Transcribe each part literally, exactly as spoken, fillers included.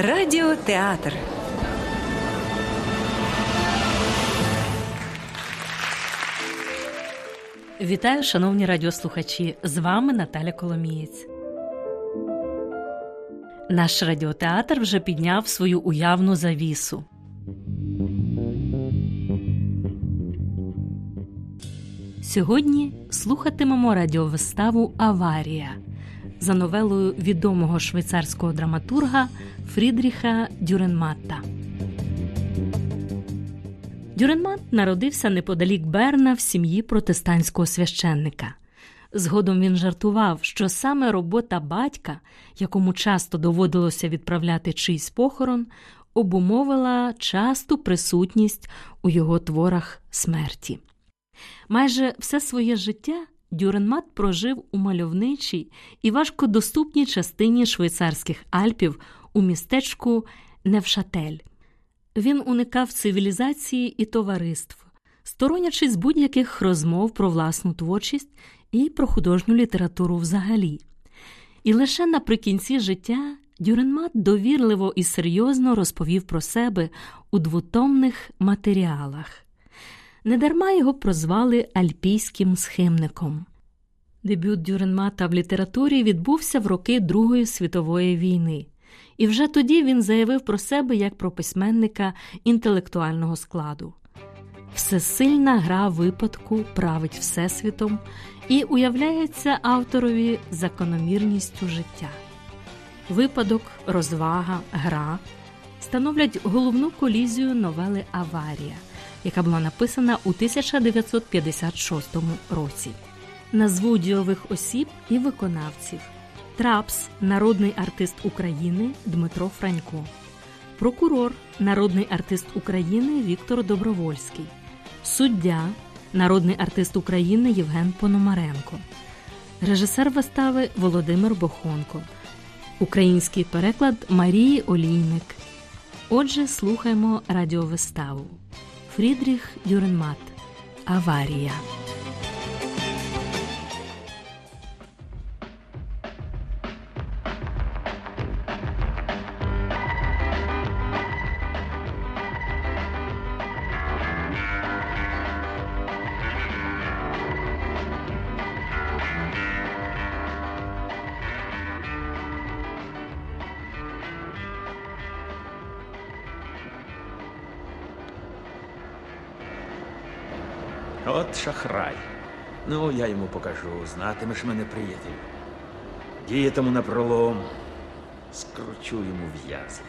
Радіотеатр. Вітаю, шановні радіослухачі! З вами Наталя Коломієць. Наш радіотеатр вже підняв свою уявну завісу. Сьогодні слухатимемо радіовиставу «Аварія» за новелою відомого швейцарського драматурга Фрідріха Дюрренматта. Дюрренматт народився неподалік Берна в сім'ї протестантського священника. Згодом він жартував, що саме робота батька, якому часто доводилося відправляти чийсь похорон, обумовила часту присутність у його творах смерті. Майже все своє життя Дюрренматт прожив у мальовничій і важкодоступній частині швейцарських Альпів у містечку Невшатель. Він уникав цивілізації і товариств, сторонячись будь-яких розмов про власну творчість і про художню літературу взагалі. І лише наприкінці життя Дюрренматт довірливо і серйозно розповів про себе у двотомних матеріалах. Недарма його прозвали альпійським схимником. Дебют Дюрренматта в літературі відбувся в роки Другої світової війни. І вже тоді він заявив про себе як про письменника інтелектуального складу. Всесильна гра випадку править всесвітом і уявляється авторові закономірністю життя. Випадок, розвага, гра становлять головну колізію новели «Аварія», яка була написана у тисяча дев'ятсот п'ятдесят шостому році. Назву дійових осіб і виконавців. Трапс – народний артист України Дмитро Франько. Прокурор – народний артист України Віктор Добровольський. Суддя – народний артист України Євген Пономаренко. Режисер вистави – Володимир Бохонко. Український переклад – Марії Олійник. Отже, слухаємо радіовиставу. Фрідріх Дюрренматт. «Аварія». От шахрай. Ну, я йому покажу. Знатимеш мене, приятель. Діятиму напролом. Скручу йому в'язи.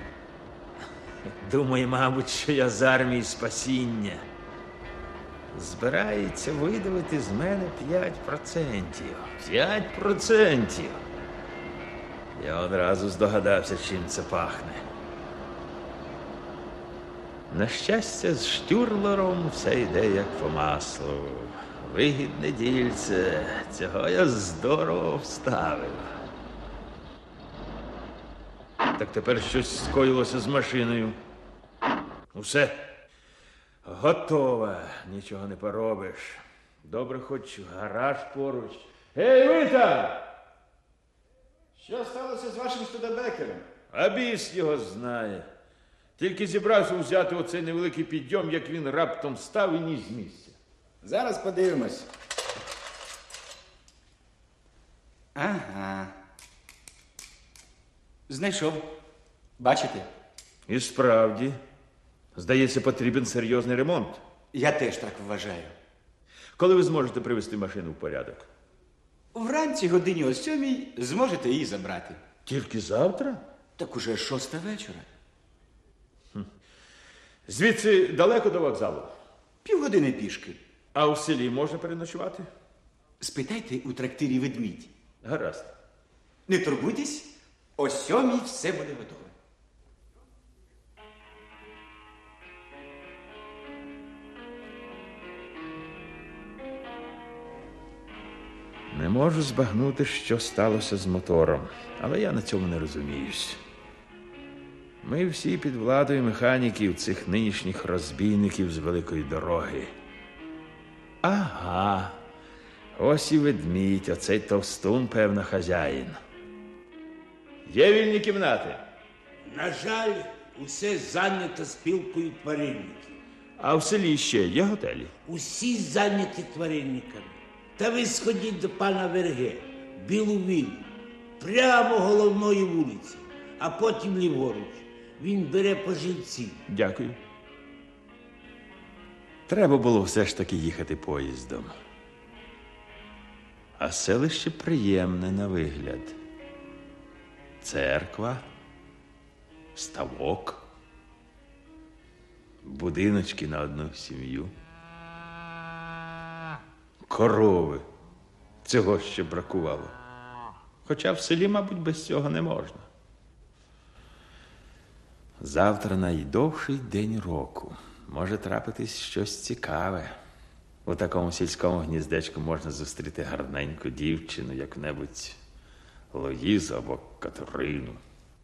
Думає, мабуть, що я з армії спасіння. Збирається видавити з мене п'ять процентів. П'ять процентів. Я одразу здогадався, чим це пахне. На щастя, з Штюрлером все йде як по маслу. Вигідне дільце. Цього я здорово вставив. Так тепер щось скоїлося з машиною. Усе. Готово. Нічого не поробиш. Добре, хоч гараж поруч. Гей, ви там! Що сталося з вашим Студебекером? А біс його знає. Тільки зібрався взяти оцей невеликий підйом, як він раптом став і ні з місця. Зараз подивимось. Ага. Знайшов. Бачите? І справді, здається, потрібен серйозний ремонт. Я теж так вважаю. Коли ви зможете привести машину в порядок? Вранці годині о сьомій зможете її забрати. Тільки завтра? Так уже шоста вечора. Звідси далеко до вокзалу? Півгодини пішки. А у селі можна переночувати? Спитайте у трактирі «Ведмідь». Гаразд. Не турбуйтесь, о сьомій все буде готове. Не можу збагнути, що сталося з мотором, але я на цьому не розуміюсь. Ми всі під владою механіків, цих нинішніх розбійників з великої дороги. Ага, ось і ведмідь, оцей товстун, певно, хазяїн. Є вільні кімнати? На жаль, усе зайнято спілкою тваринників. А в селі ще є готелі? Усі зайняті тваринниками. Та ви сходіть до пана Верге, Білу віллу, прямо головної вулиці, а потім ліворуч. Він бере по жильці. Дякую. Треба було все ж таки їхати поїздом. А селище приємне на вигляд. Церква, ставок, будиночки на одну сім'ю, корови. Цього ще бракувало. Хоча в селі, мабуть, без цього не можна. Завтра найдовший день року. Може трапитись щось цікаве. У такому сільському гніздечку можна зустріти гарненьку дівчину, як-небудь Лоїзу або Катерину.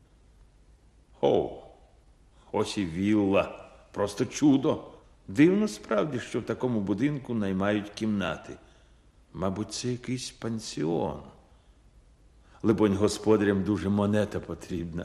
О, ось і вілла. Просто чудо. Дивно справді, що в такому будинку наймають кімнати. Мабуть, це якийсь пансіон. Либонь, господарям дуже монета потрібна.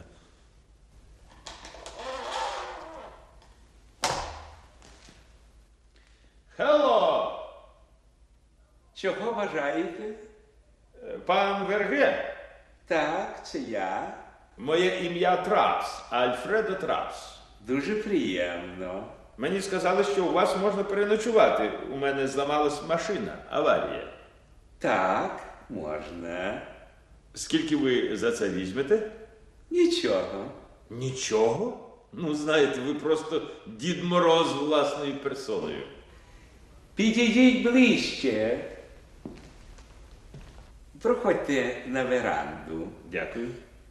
Хелло! Чого бажаєте? Пан Верге? Так, це я. Моє ім'я Трапс, Альфредо Трапс. Дуже приємно. Мені сказали, що у вас можна переночувати. У мене зламалась машина, аварія. Так, можна. Скільки ви за це візьмете? Нічого. Нічого? Ну, знаєте, ви просто Дід Мороз власною персоною. Підійдіть ближче. Проходьте на веранду. Дякую.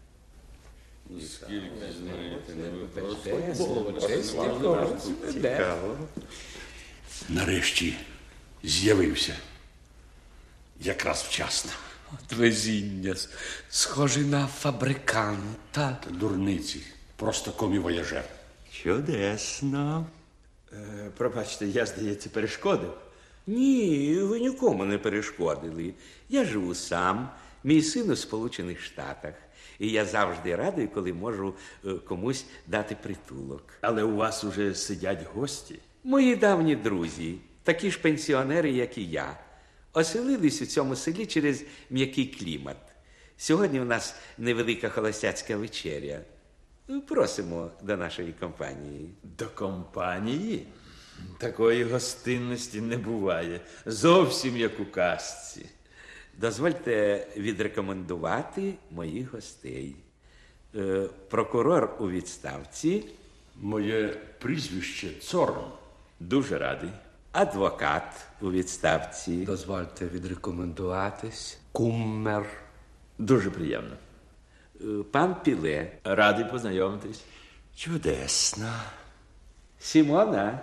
Цікаво. Нарешті з'явився. Якраз вчасно. От везіння. Схожий на фабриканта. Дурниці. Просто комі-вояжер. Чудесно. Е, пробачте, я, здається, перешкодив. Ні, ви нікому не перешкодили. Я живу сам, мій син у Сполучених Штатах. І я завжди радий, коли можу е, комусь дати притулок. Але у вас уже сидять гості. Мої давні друзі, такі ж пенсіонери, як і я, оселились у цьому селі через м'який клімат. Сьогодні у нас невелика холостяцька вечеря. Просимо до нашої компанії. До компанії? Такої гостинності не буває. Зовсім як у казці. Дозвольте відрекомендувати моїх гостей. Е, прокурор у відставці. Моє прізвище Цорн. Дуже радий. Адвокат у відставці. Дозвольте відрекомендуватись. Куммер. Дуже приємно. Е, Пан Піле. Радий познайомитись. Чудесно. Сімона.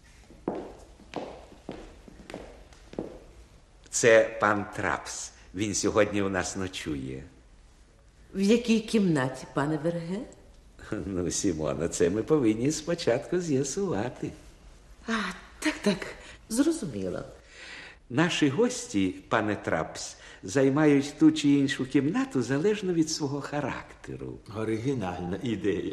Це пан Трапс. Він сьогодні у нас ночує. В якій кімнаті, пане Верге? Ну, Сімона, це ми повинні спочатку з'ясувати. А, так, так, зрозуміло. Наші гості, пане Трапс, займають ту чи іншу кімнату залежно від свого характеру. Оригінальна ідея.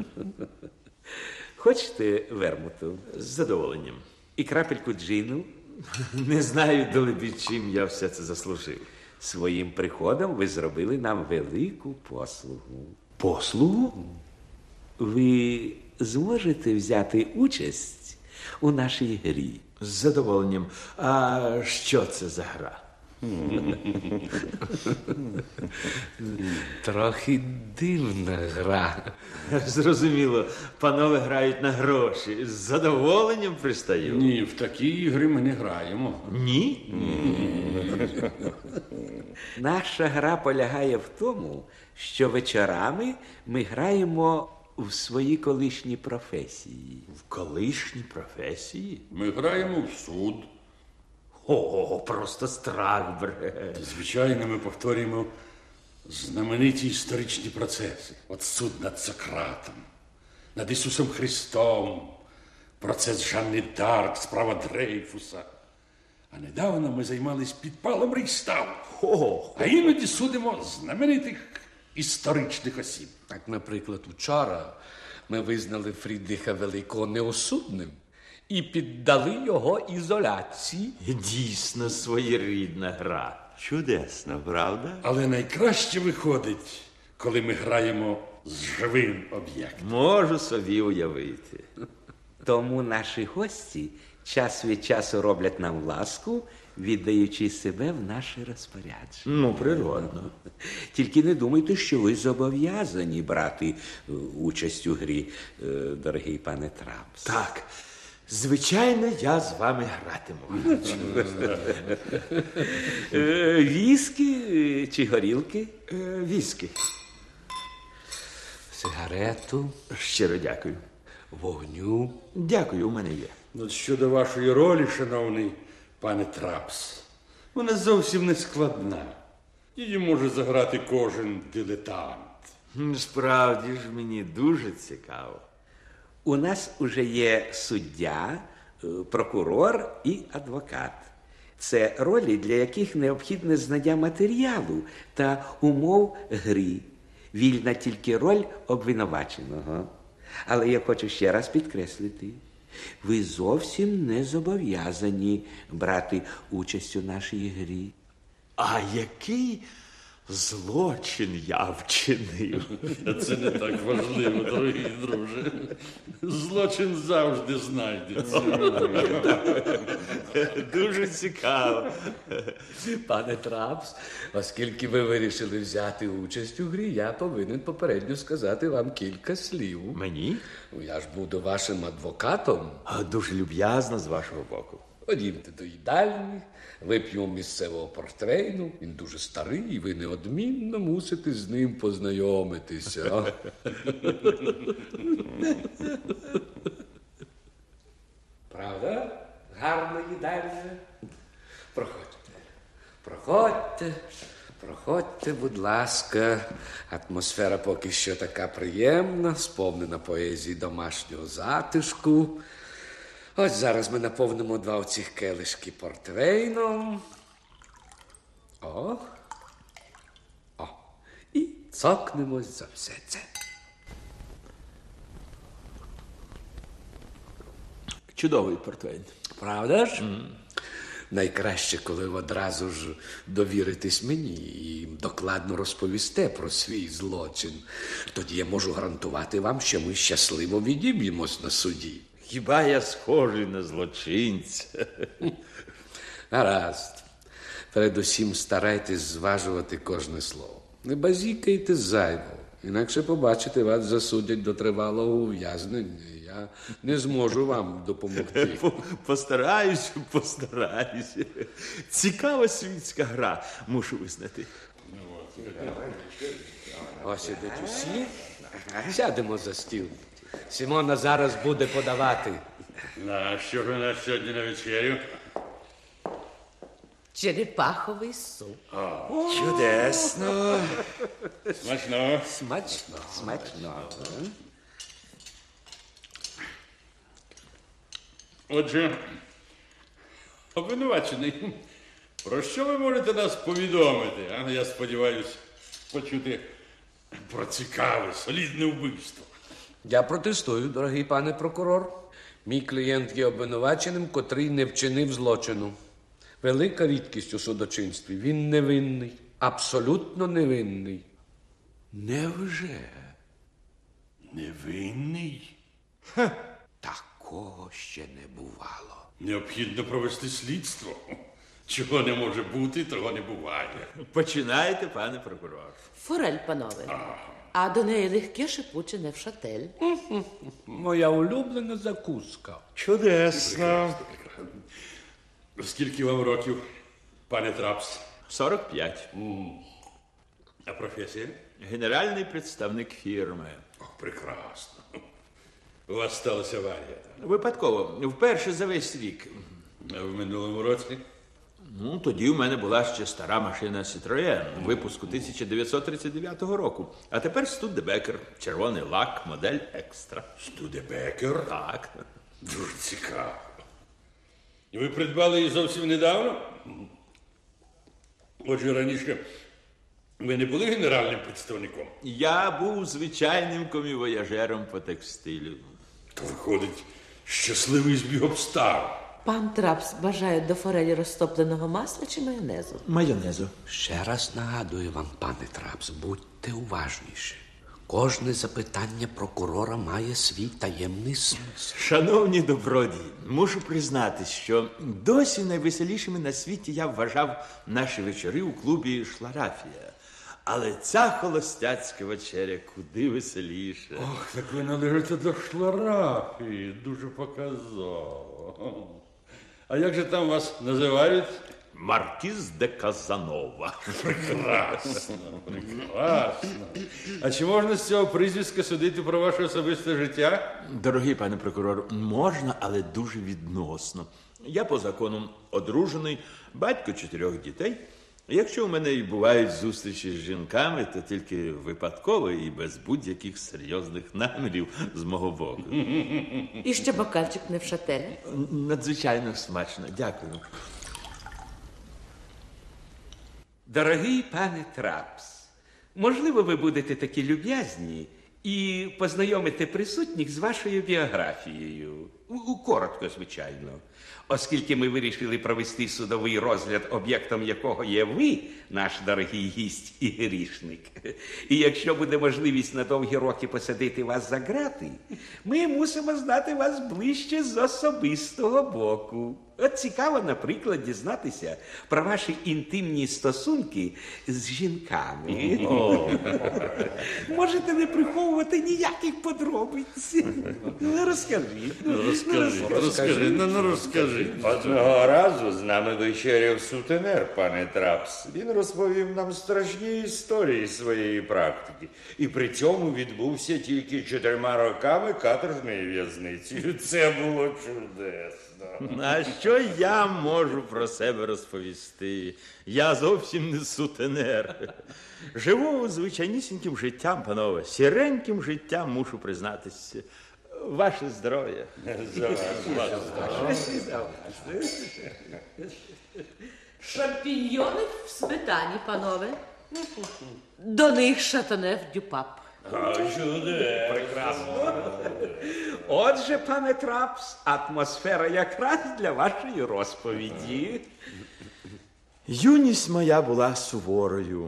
Хочете вермуту? З задоволенням. І крапельку джину? Не знаю, долебі, чим я все це заслужив. Своїм приходом ви зробили нам велику послугу. Послугу? Ви зможете взяти участь у нашій грі? З задоволенням. А що це за гра? Трохи дивна гра. Зрозуміло, панове грають на гроші. З задоволенням пристаю. Ні, в такі ігри ми не граємо. Ні? Наша гра полягає в тому, що вечорами ми граємо в свої колишні професії. В колишній професії? Ми граємо в суд. О, просто страх бере. Звичайно, ми повторюємо знамениті історичні процеси. От суд над Сократом, над Ісусом Христом, процес Жанни Дарк, справа Дрейфуса. А недавно ми займались підпалом Рейхстагу. А іноді судимо знаменитих історичних осіб. Так, наприклад, вчора ми визнали Фрідриха Великого неосудним і піддали його ізоляції. Дійсно своєрідна гра. Чудесно, правда? Але найкраще виходить, коли ми граємо з живим об'єктом. Можу собі уявити. Тому наші гості час від часу роблять нам ласку, віддаючи себе в наше розпорядження. Ну, природно. Тільки не думайте, що ви зобов'язані брати е, участь у грі, е, дорогий пане Трапс. Так, звичайно, я з вами гратиму. Е, Віскі е, чи горілки? Е, Віскі. Сигарету, Щиро дякую. вогню. Дякую, у мене є. От щодо вашої ролі, шановний пане Трапс, вона зовсім не складна. Її може заграти кожен дилетант. М, Справді ж мені дуже цікаво. У нас уже є суддя, е, прокурор і адвокат. Це ролі, для яких необхідне знання матеріалу та умов гри. Вільна тільки роль обвинуваченого. Але я хочу ще раз підкреслити, ви зовсім не зобов'язані брати участь у нашій грі. А який злочин я вчинив? Це не так важливо, дорогі друже. Злочин завжди знайдеться. Дуже цікаво. Пане Трапс, оскільки ви вирішили взяти участь у грі, я повинен попередньо сказати вам кілька слів. Мені? Ну, я ж буду вашим адвокатом. А, Дуже люб'язно з вашого боку. Ходімте до їдальні, вип'ємо місцевого портвейну. Він дуже старий, і ви неодмінно мусите з ним познайомитися. Правда? Гарна їдальня. Проходьте. Проходьте. Проходьте, будь ласка. Атмосфера поки що така приємна, сповнена поезії домашнього затишку. Ось зараз ми наповнимо два оцих келишки портвейном. О. О. І цокнемось за все це. Чудовий портвейн. Правда ж? Mm. Найкраще, коли одразу ж довіритесь мені і докладно розповісте про свій злочин. Тоді я можу гарантувати вам, що ми щасливо відіб'ємось на суді. Хіба я схожий на злочинця? Гаразд. Передусім старайтесь зважувати кожне слово. Не базікайте зайво, інакше побачите, вас засудять до тривалого ув'язнення. Я не зможу вам допомогти. Постараюсь, постараюсь. Цікава світська гра, мушу визнати. Ось ідуть усі. Сядемо за стіл. Сімона зараз буде подавати. А що ж у нас сьогодні на вечерю? Черепаховий суп. Чудесно. Смачно. Смачно. Смачно. Отже, обвинувачений, про що ви можете нас повідомити? А? Я сподіваюся почути про цікаве, солідне вбивство. Я протестую, дорогий пане прокурор. Мій клієнт є обвинуваченим, котрий не вчинив злочину. Велика рідкість у судочинстві. Він невинний. Абсолютно невинний. Невже? Невинний? Такого ще не бувало. Необхідно провести слідство. Чого не може бути, того не буває. Починайте, пане прокурор. Форель, панове. А до неї легке шипуче невшатель. Моя улюблена закуска. Чудесно. Скільки вам років, пане Трапс? сорок п'ять. А професія? Генеральний представник фірми. О, прекрасно. У вас сталася аварія. Випадково, вперше за весь рік. А в минулому році? Ну, тоді в мене була ще стара машина Citroën, випуску тисяча дев'ятсот тридцять дев'ятого року. А тепер Студебекер, червоний лак, модель екстра. Студебекер? Так. Дуже цікаво. І ви придбали її зовсім недавно? Отже, раніше Ви не були генеральним представником? Я був звичайним комівояжером по текстилю. То виходить, щасливий збіг обставин. Пан Трапс бажає до форелі розтопленого масла чи майонезу? Майонезу. Ще раз нагадую вам, пане Трапс, будьте уважніші. Кожне запитання прокурора має свій таємний смисл. Шановні добродії, мушу признатись, що досі найвеселішими на світі я вважав наші вечори у клубі «Шларафія». Але ця холостяцька вечеря куди веселіше. Ох, так ви належите до Шларафії, дуже показово. А як же там вас називають? Маркіз де Казанова. Прекрасно, прекрасно. А чи можна з цього прізвиська судити про ваше особисте життя? Дорогий пане прокурор, можна, але дуже відносно. Я по закону одружений, батько чотирьох дітей. Якщо у мене і бувають зустрічі з жінками, то тільки випадково і без будь-яких серйозних намірів з мого боку. І ще бокальчик не в шателі? Надзвичайно смачно. Дякую. Дорогий пане Трапс, можливо, ви будете такі люб'язні і познайомите присутніх з вашою біографією. У- Коротко, звичайно. Оскільки ми вирішили провести судовий розгляд, об'єктом якого є ви, наш дорогий гість і грішник. І якщо буде можливість на довгі роки посадити вас за ґрати, ми мусимо знати вас ближче з особистого боку. От цікаво, наприклад, дізнатися про ваші інтимні стосунки з жінками. Можете не приховувати ніяких подробиць. Ну, розкажіть. Ну, Розкажи, розкажи, ну, ну розкажи. Одного разу з нами вечеряв сутенер, пане Трапс. Він розповів нам страшні історії своєї практики. І при цьому відбувся тільки чотирма роками каторжної в'язниці. Це було чудесно. А що я можу про себе розповісти? Я зовсім не сутенер. Живу звичайнісіньким життям, панове, сіреньким життям, мушу признатися. Ваше здоров'я. Шампіньйони в сметані, панове. До них шатане в дюпап. Отже, пане Трапс, атмосфера якраз для вашої розповіді. Юність моя була суворою.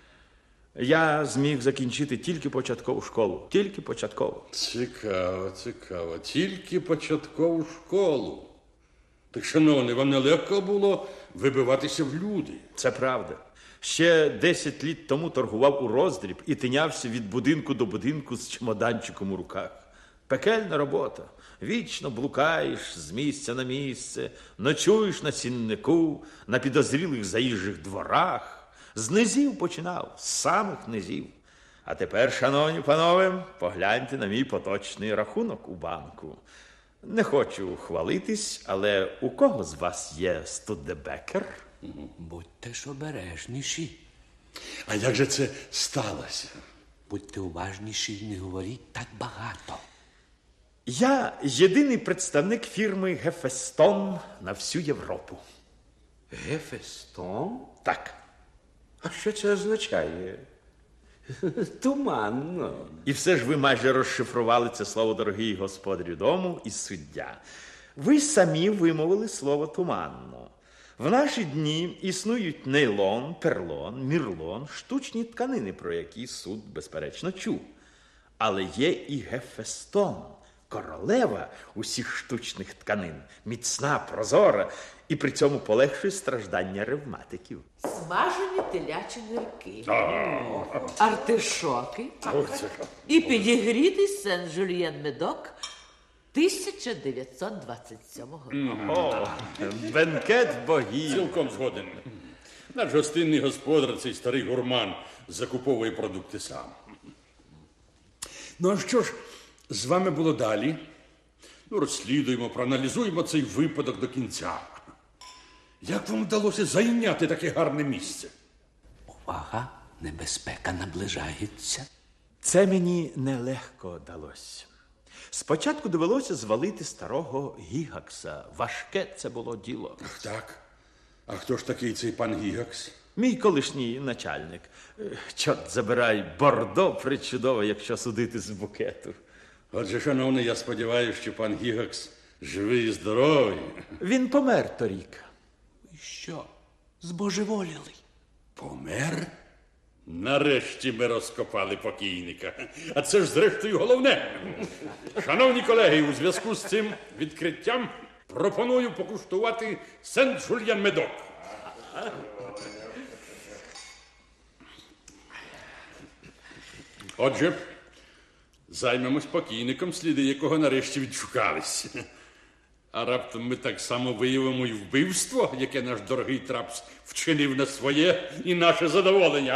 Я зміг закінчити тільки початкову школу. Тільки початкову. Цікаво, цікаво. Тільки початкову школу. Так, шановний, вам нелегко було вибиватися в люди. Це правда. Ще десять літ тому торгував у роздріб і тинявся від будинку до будинку з чемоданчиком у руках. Пекельна робота. Вічно блукаєш з місця на місце, ночуєш на ціннику, на підозрілих заїжджих дворах. З низів починав, з самих низів. А тепер, шановні панове, погляньте на мій поточний рахунок у банку. Не хочу хвалитись, але у кого з вас є студебекер? Будьте ж обережніші. А як же це сталося? Будьте уважніші і не говоріть так багато. Я єдиний представник фірми Гефестон на всю Європу. Гефестон? Так. А що це означає? Туманно. І все ж ви майже розшифрували це слово, дорогий господарю дому і суддя. Ви самі вимовили слово «туманно». В наші дні існують нейлон, перлон, мірлон, штучні тканини, про які суд, безперечно, чув. Але є і Гефестон, королева усіх штучних тканин, міцна, прозора, і при цьому полегшує страждання ревматиків. Смажені телячі нирки, артишоки і підігрітий Сен-Жульєн медок тисяча дев'ятсот двадцять сьомого року. О, бенкет богів. Цілком згоден. Наш гостинний господар, цей старий гурман, закуповує продукти сам. Ну, а що ж з вами було далі? Ну, розслідуємо, проаналізуємо цей випадок до кінця. Як вам вдалося зайняти таке гарне місце? Увага, небезпека наближається. Це мені нелегко далося. Спочатку довелося звалити старого Гігакса. Важке це було діло. Так. А хто ж такий цей пан Гігакс? Мій колишній начальник. Е, Чорт забирай, бордо причудове, якщо судити з букету. Отже, шановний, я сподіваюся, що пан Гігакс живий і здоровий. Він помер торік. Що? Збожеволіли? Помер? Нарешті ми розкопали покійника. А це ж, зрештою, головне. Шановні колеги, у зв'язку з цим відкриттям пропоную покуштувати Сен-Жульян-Медок. Отже, займемось покійником, сліди якого нарешті відшукались. А раптом ми так само виявимо і вбивство, яке наш дорогий Трапс вчинив на своє і наше задоволення.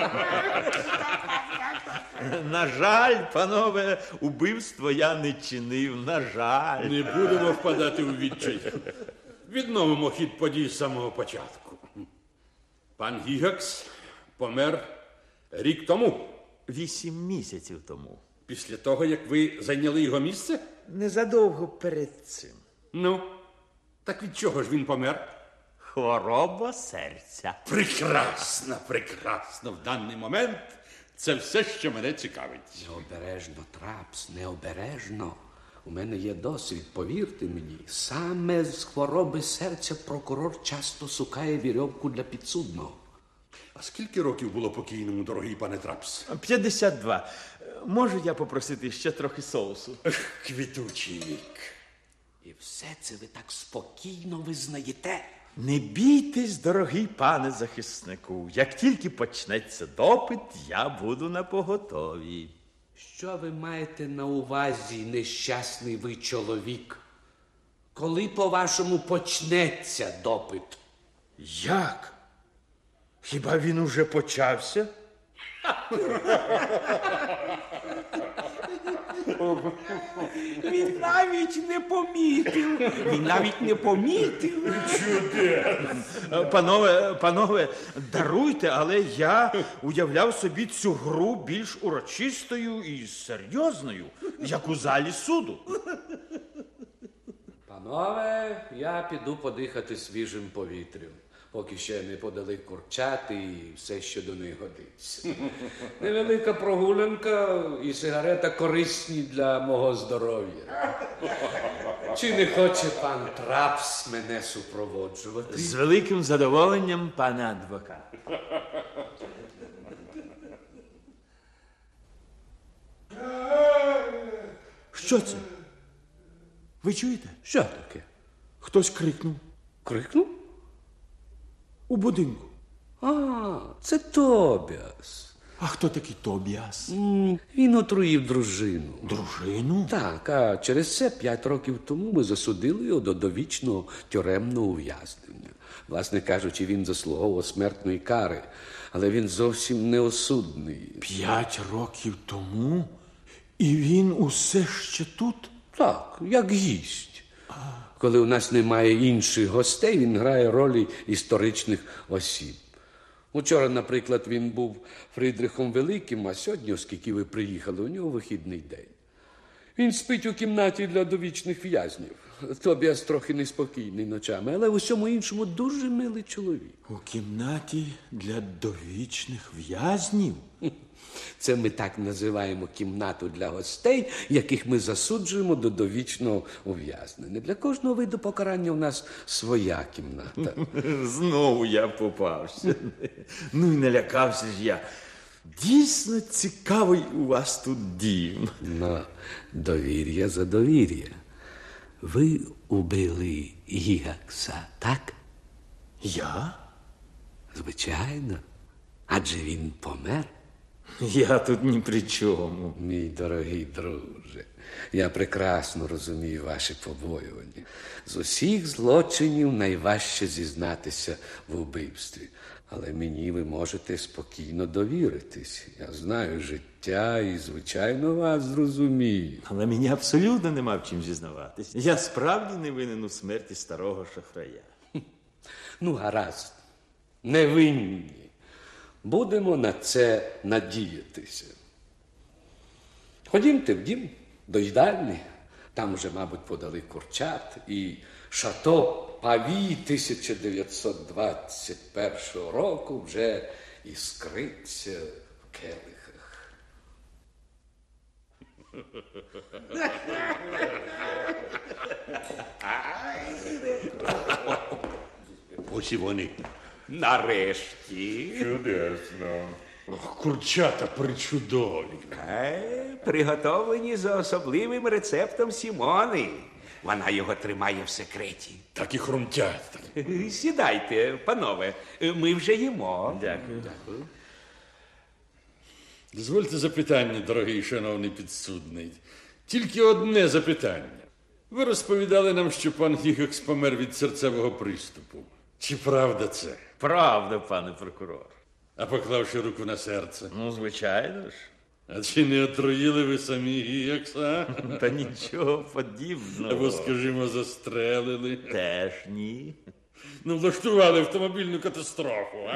На жаль, панове, убивство я не чинив, на жаль. Не будемо впадати у відчай. Відновимо хід подій з самого початку. Пан Гігакс помер рік тому. Вісім місяців тому. Після того, як ви зайняли його місце? Незадовго перед цим. Ну, так від чого ж він помер? Хвороба серця. Прекрасно, прекрасно. В даний момент це все, що мене цікавить. Необережно, Трапс, необережно. У мене є досвід, повірте мені. Саме з хвороби серця прокурор часто шукає вірьовку для підсудного. А скільки років було покійному, дорогий пане Трапс? п'ятдесят два. Можу я попросити ще трохи соусу? Квітучий вік. І все це ви так спокійно визнаєте. Не бійтесь, дорогий пане захиснику. Як тільки почнеться допит, я буду напоготові. Що ви маєте на увазі, нещасний ви чоловік? Коли, по-вашому, почнеться допит? Як? Хіба він уже почався? Він навіть не помітив. Він навіть не помітив. Панове, панове, даруйте, але я уявляв собі цю гру більш урочистою і серйозною, як у залі суду. Панове, я піду подихати свіжим повітрям, поки ще не подали курчати і все, що до них годиться. Невелика прогулянка і сигарета корисні для мого здоров'я. Чи не хоче пан Трапс мене супроводжувати? З великим задоволенням, пане адвокат. Що це? Ви чуєте? Що таке? Хтось крикнув. Крикнув? У будинку. А, це Тобіас. А хто такий Тобіас? М, Він отруїв дружину. Дружину? Так, а через це п'ять років тому ми засудили його до довічного тюремного ув'язнення. Власне кажучи, він заслуговував смертної кари, але він зовсім не осудний. П'ять років тому? І він усе ще тут? Так, як гість. Коли у нас немає інших гостей, він грає ролі історичних осіб. Учора, наприклад, він був Фридрихом Великим, а сьогодні, оскільки ви приїхали, у нього вихідний день. Він спить у кімнаті для довічних в'язнів. Тобіас трохи неспокійний ночами, але в усьому іншому дуже милий чоловік. У кімнаті для довічних в'язнів? Це ми так називаємо кімнату для гостей, яких ми засуджуємо до довічного ув'язнення. Для кожного виду покарання у нас своя кімната. Знову я попався. Ну і налякався ж я. Дійсно цікавий у вас тут дім. Ну, довір'я за довір'я. Ви убили Гігакса, так? Я? Звичайно. Адже він помер. Я тут ні при чому. Мій дорогий друже, я прекрасно розумію ваші побоювання. З усіх злочинів найважче зізнатися в убивстві. Але мені ви можете спокійно довіритись. Я знаю життя і, звичайно, вас зрозумію. Але мені абсолютно нема в чим зізнаватись. Я справді не винен у смерті старого шахрая. Ну, гаразд, невинні. Будемо на це надіятися. Ходімте в дім, до їдальні. Там уже, мабуть, подали курчат і шато павій тисяча дев'ятсот двадцять першого року вже іскриться в келихах. Ось і вони. Нарешті. Чудесно. Ох, курчата причудові. Е, приготовлені за особливим рецептом Сімони. Вона його тримає в секреті. Так і хрумтять. Е, Сідайте, панове, е, ми вже їмо. Дякую. Дозвольте запитання, дорогий шановний підсудний. Тільки одне запитання. Ви розповідали нам, що пан Гігакс помер від серцевого приступу. Чи правда це? Правда, пане прокурор. А поклавши руку на серце. Ну, звичайно ж. А чи не отруїли ви самі Гігакса? Та нічого подібного. Або, скажімо, застрелили? Теж ні. Ну, влаштували автомобільну катастрофу, а?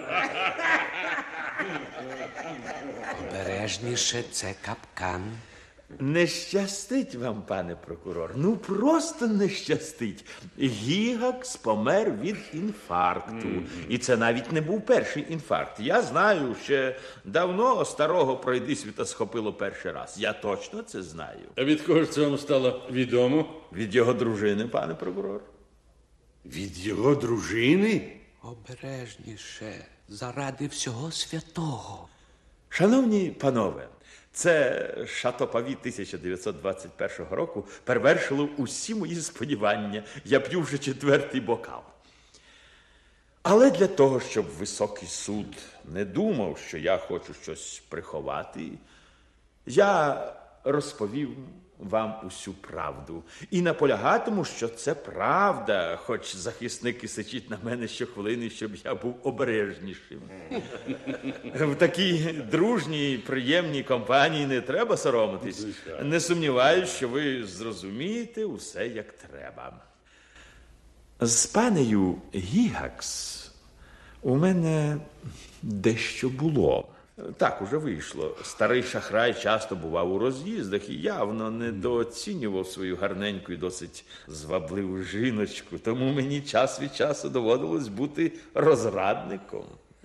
Обережніше, це капкан. Не щастить вам, пане прокурор. Ну, просто не щастить. Гігакс помер від інфаркту. Mm-hmm. І це навіть не був перший інфаркт. Я знаю, ще давно старого пройдисвіта схопило перший раз. Я точно це знаю. А від кого ж це вам стало відомо? Від його дружини, пане прокурор. Від його дружини? Обережніше, заради всього святого. Шановні панове, це Шато-Павій тисяча дев'ятсот двадцять першого року перевершило усі мої сподівання. Я п'ю вже четвертий бокал. Але для того, щоб високий суд не думав, що я хочу щось приховати, я розповів вам усю правду. І наполягатиму, що це правда, хоч захисник і сичить на мене щохвилини, щоб я був обережнішим. В такій дружній, приємній компанії не треба соромитись. Не сумніваюсь, що ви зрозумієте усе, як треба. З панею Гігакс у мене дещо було. Так уже вийшло. Старий шахрай часто бував у роз'їздах і явно недооцінював свою гарненьку і досить звабливу жіночку. Тому мені час від часу доводилось бути розрадником.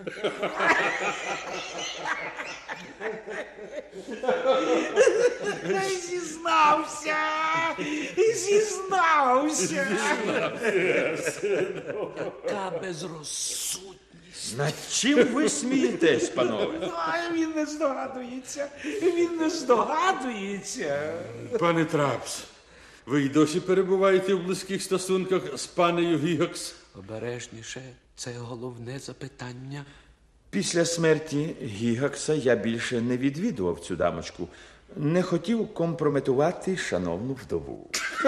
Зізнався! Зізнався! Така безрозсудність. Над чим ви смієтесь, панове? Ай, він не здогадується. Він не здогадується. Пане Трапс, ви й досі перебуваєте в близьких стосунках з панею Гігакс? Обережніше, це головне запитання. Після смерті Гігакса я більше не відвідував цю дамочку. Не хотів компрометувати шановну вдову.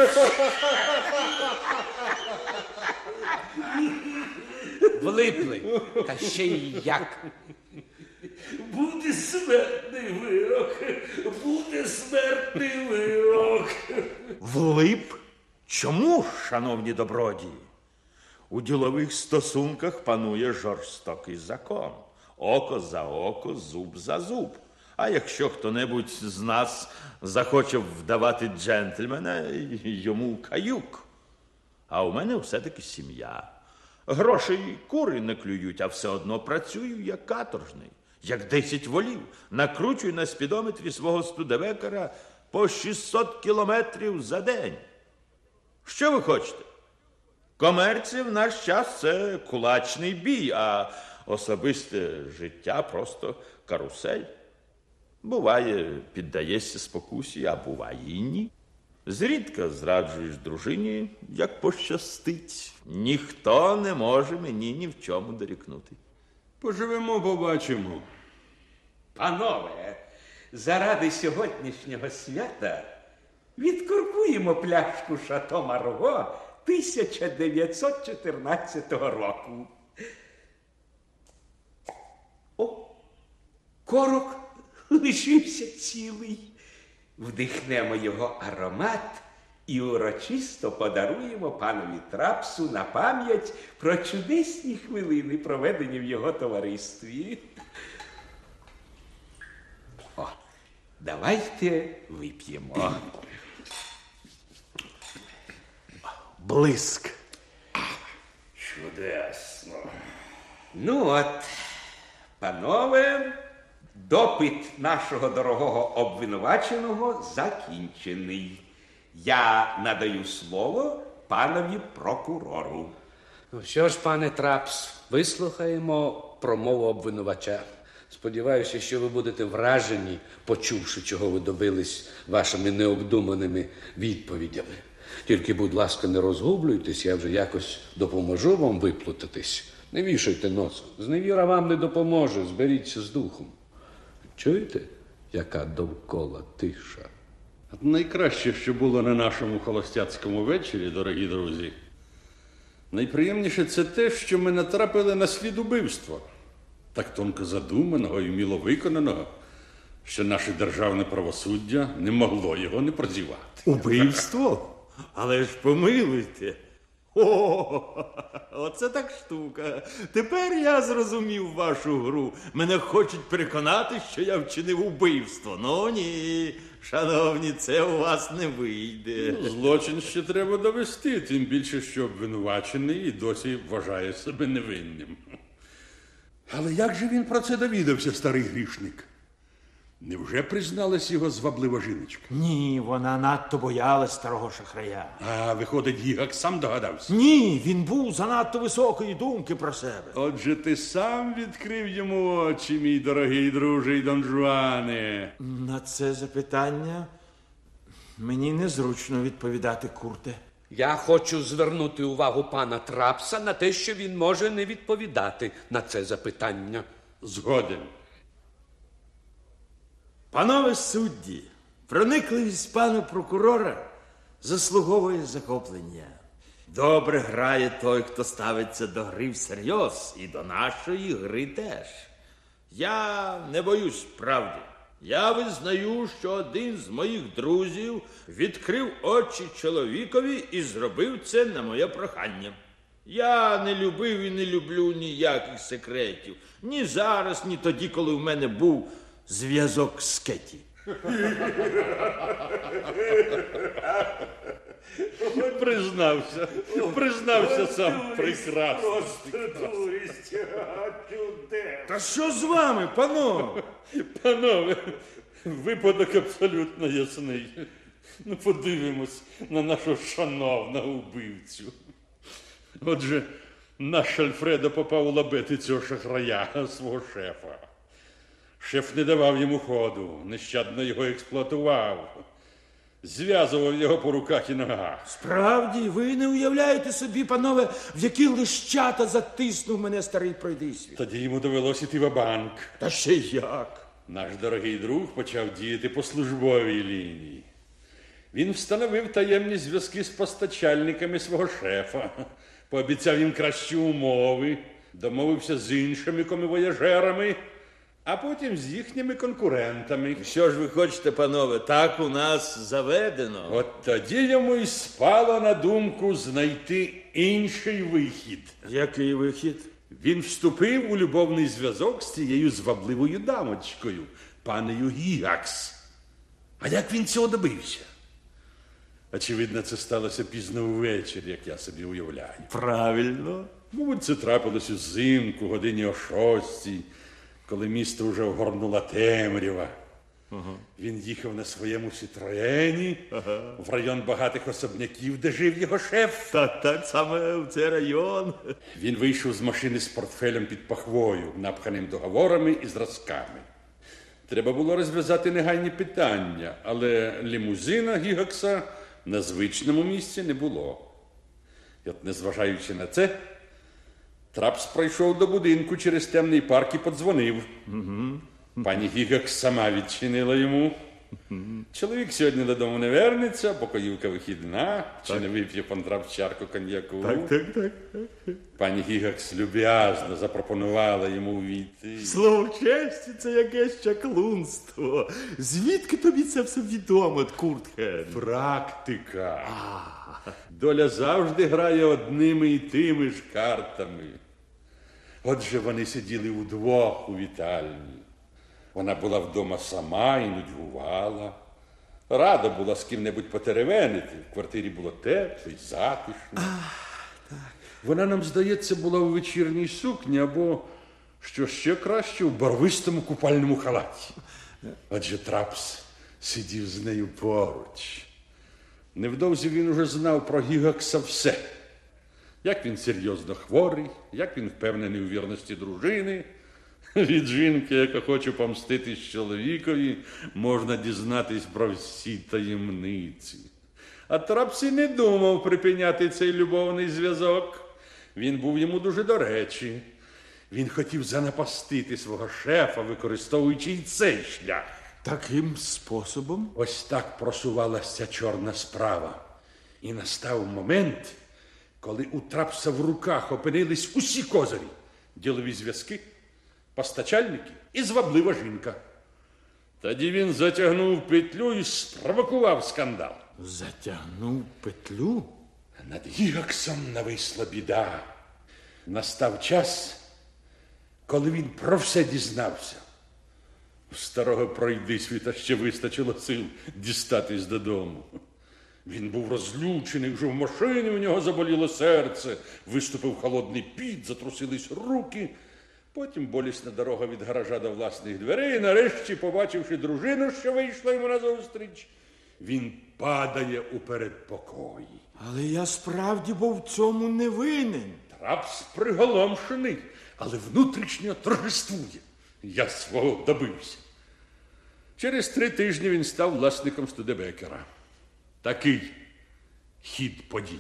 Влипли. Та ще й як. Буде смертний вирок. Буде смертний вирок. Влип? Чому, шановні добродії? У ділових стосунках панує жорстокий закон. Око за око, зуб за зуб. А якщо хто-небудь з нас захоче вдавати джентльмена, йому каюк. А у мене все-таки сім'я. Грошей кури не клюють, а все одно працюю як каторжний, як десять волів. Накручую на спідометрі свого студевекера по шістсот кілометрів за день. Що ви хочете? Комерція в наш час – це кулачний бій, а особисте життя – просто карусель. Буває, піддаєшся спокусі, а буває і ні. Зрідка зраджуєш дружині, як пощастить. Ніхто не може мені ні в чому дорікнути. Поживемо, побачимо. Панове, заради сьогоднішнього свята відкуркуємо пляшку Шато Марго тисяча дев'ятсот чотирнадцятого року. О, корок лишився цілий. Вдихнемо його аромат і урочисто подаруємо панові Трапсу на пам'ять про чудесні хвилини, проведені в його товаристві. О, давайте вип'ємо. Блиск. чудесно. Ну от, панове, допит нашого дорогого обвинуваченого закінчений. Я надаю слово панові прокурору. Ну що ж, пане Трапс, вислухаємо промову обвинувача. Сподіваюся, що ви будете вражені, почувши, чого ви добились вашими необдуманими відповідями. Тільки, будь ласка, не розгублюйтесь, я вже якось допоможу вам виплутатись. Не вішайте носа. Зневіра вам не допоможе, зберіться з духом. Чуєте, яка довкола тиша? Найкраще, що було на нашому холостяцькому вечорі, дорогі друзі, найприємніше це те, що ми натрапили на слід убивства. Так тонко задуманого і вміло виконаного, що наше державне правосуддя не могло його не прозівати. Убивство? Але ж помилуйте. О, оце так штука. Тепер я зрозумів вашу гру. Мене хочуть переконати, що я вчинив убивство. Ну ні, шановні, це у вас не вийде. Ну, злочин ще треба довести, тим більше, що обвинувачений і досі вважає себе невинним. Але як же він про це довідався, старий грішник? Невже призналась його зваблива жіночка? Ні, вона надто боялась старого шахрая. А, виходить, Гігак сам догадався? Ні, він був занадто високої думки про себе. Отже, ти сам відкрив йому очі, мій дорогий друже й Дон Жуане. На це запитання мені незручно відповідати, Курте. Я хочу звернути увагу пана Трапса на те, що він може не відповідати на це запитання. Згоден. Панове судді, проникливість пана прокурора заслуговує захоплення. Добре грає той, хто ставиться до гри всерйоз, і до нашої гри теж. Я не боюсь правди. Я визнаю, що один з моїх друзів відкрив очі чоловікові і зробив це на моє прохання. Я не любив і не люблю ніяких секретів. Ні зараз, ні тоді, коли в мене був зв'язок з Кеті. Признався, признався сам прекрасно. Та що з вами, панове? Панове, випадок абсолютно ясний. Ну, подивимось на нашого шановного убивцю. Отже, наш Альфредо попав у лабети цього шахрая, свого шефа. Шеф не давав йому ходу, нещадно його експлуатував. Зв'язував його по руках і ногах. Справді, ви не уявляєте собі, панове, в які лищата затиснув мене старий пройдисвіт. Тоді йому довелось іти ва-банк. Та ще як? Наш дорогий друг почав діяти по службовій лінії. Він встановив таємні зв'язки з постачальниками свого шефа, пообіцяв їм кращі умови, домовився з іншими комівояжерами, а потім з їхніми конкурентами. Що ж ви хочете, панове, так у нас заведено. От тоді йому й спало на думку знайти інший вихід. Який вихід? Він вступив у любовний зв'язок з цією звабливою дамочкою, панею Гігакс. А як він цього добився? Очевидно, це сталося пізно ввечері, як я собі уявляю. Правильно. Мабуть, це трапилось узимку, годині о шостій, коли місто вже огорнула темрява. Ага. Він їхав на своєму Сітроєні ага. в район багатих особняків, де жив його шеф. Так, так, саме в цей район. Він вийшов з машини з портфелем під пахвою, напханим договорами і зразками. Треба було розв'язати негайні питання, але лімузина Гігакса на звичному місці не було. І от, незважаючи на це, Трапс пройшов до будинку через темний парк і подзвонив. Угу. Пані Гігакс сама відчинила йому. Угу. Чоловік сьогодні додому не вернеться, покоївка вихідна, чи так. не вип'є пан Трапс чарку коньяку. Так, так, так. Пані Гігакс люб'язно запропонувала йому увійти. Слово честі, це якесь чаклунство. Звідки тобі це все відомо, Куртхен? Практика. А. Доля завжди грає одними і тими ж картами. Отже, вони сиділи удвох у вітальні. Вона була вдома сама і нудьгувала. Рада була з ким-небудь потеревенити. В квартирі було тепло і затишно. А, так. Вона, нам здається, була у вечірній сукні або, що ще краще, у барвистому купальному халаті. Адже Трапс сидів з нею поруч. Невдовзі він уже знав про Гігакса все. Як він серйозно хворий, як він впевнений у вірності дружини. Від жінки, яка хоче помститись чоловікові, можна дізнатись про всі таємниці. А Трапс і не думав припиняти цей любовний зв'язок. Він був йому дуже до речі. Він хотів занапастити свого шефа, використовуючи і цей шлях. Таким способом? Ось так просувалася чорна справа. І настав момент, коли у Трапса в руках опинились усі козирі. Ділові зв'язки, постачальники і зваблива жінка. Тоді він затягнув петлю і спровокував скандал. Затягнув петлю? Над Гігаксом нависла біда. Настав час, коли він про все дізнався. У старого пройдисвіта ще вистачило сил дістатись додому. Він був розлючений, вже в машині у нього заболіло серце, виступив холодний піт, затрусились руки. Потім болісна дорога від гаража до власних дверей, і нарешті, побачивши дружину, що вийшла йому назустріч, він падає у передпокої. Але я справді був в цьому не винен. Трапс приголомшений, але внутрішньо торжествує. Я свого добився. Через три тижні він став власником Студебекера. Такий хід подій.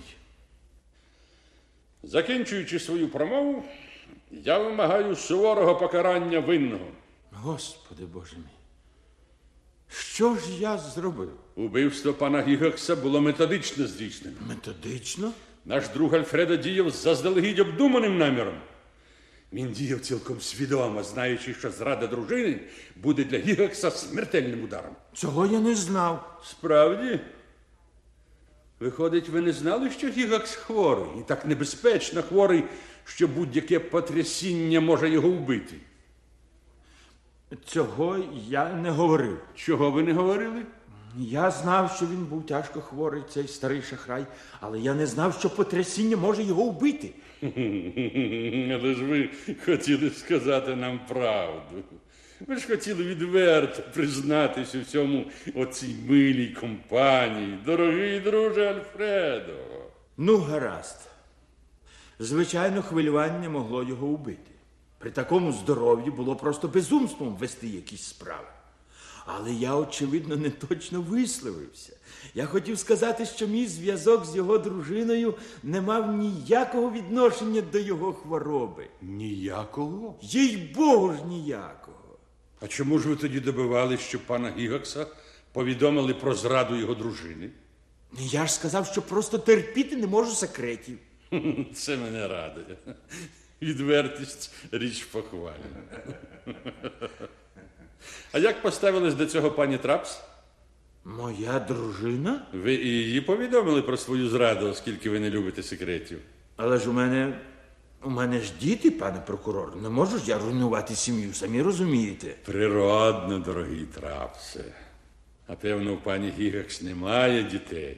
Закінчуючи свою промову, я вимагаю суворого покарання винного. Господи Боже мій, що ж я зробив? Убивство пана Гігакса було методично здійснено. Методично? Наш друг Альфредо діяв з заздалегідь обдуманим наміром. Він діяв цілком свідомо, знаючи, що зрада дружини буде для Гігакса смертельним ударом. Цього я не знав. Справді? Виходить, ви не знали, що Гігакс хворий? І так небезпечно хворий, що будь-яке потрясіння може його вбити. Цього я не говорив. Чого ви не говорили? Я знав, що він був тяжко хворий, цей старий шахрай, але я не знав, що потрясіння може його вбити. Але ж ви хотіли сказати нам правду. Ви ж хотіли відверто признатись у цьому оцій милій компанії, дорогий друже Альфредо. Ну, гаразд. Звичайно, хвилювання могло його вбити. При такому здоров'ї було просто безумством вести якісь справи. Але я, очевидно, не точно висловився. Я хотів сказати, що мій зв'язок з його дружиною не мав ніякого відношення до його хвороби. Ніякого? Їй-богу ж ніякого. А чому ж ви тоді добивали, що пана Гігакса повідомили про зраду його дружини? Я ж сказав, що просто терпіти не можу секретів. Це мене радує. Відвертість – річ похвальна. А як поставилась до цього пані Трапс? Моя дружина? Ви і її повідомили про свою зраду, оскільки ви не любите секретів. Але ж у мене... У мене ж діти, пане прокурор. Не можу ж я руйнувати сім'ю, самі розумієте. Природно, дорогий Трапсе. А певно, у пані Гігакс немає дітей.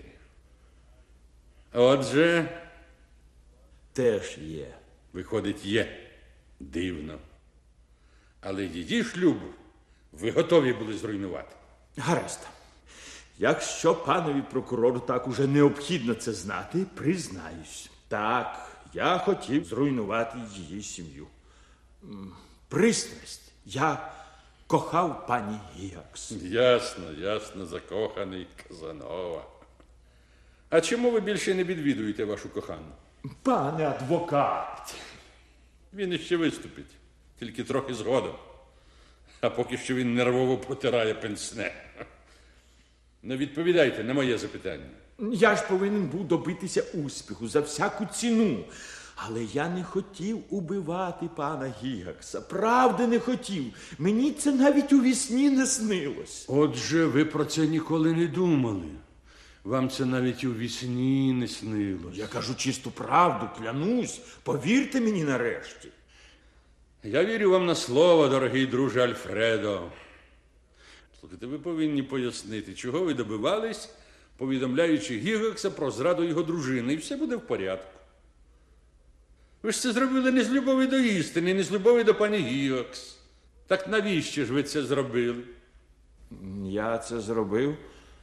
Отже... Теж є. Виходить, є. Дивно. Але її шлюб ви готові були зруйнувати. Гаразд. Якщо панові прокурору так уже необхідно це знати, признаюсь. Так, я хотів зруйнувати її сім'ю. Пристрасть. Я кохав пані Гігакс. Ясно, ясно, закоханий Казанова. А чому ви більше не відвідуєте вашу кохану? Пане адвокат. Він іще виступить, тільки трохи згодом. А поки що він нервово протирає пенсне. Не відповідайте на моє запитання. Я ж повинен був добитися успіху за всяку ціну. Але я не хотів убивати пана Гігакса. Правда, не хотів. Мені це навіть у вісні не снилось. Отже, ви про це ніколи не думали. Вам це навіть у вісні не снилось. Я кажу чисту правду, клянусь. Повірте мені нарешті. Я вірю вам на слово, дорогий друже Альфредо. Слухайте, ви повинні пояснити, чого ви добивались, повідомляючи Гігакса про зраду його дружини, і все буде в порядку. Ви ж це зробили не з любові до істини, не з любові до пані Гіокс. Так навіщо ж ви це зробили? Я це зробив.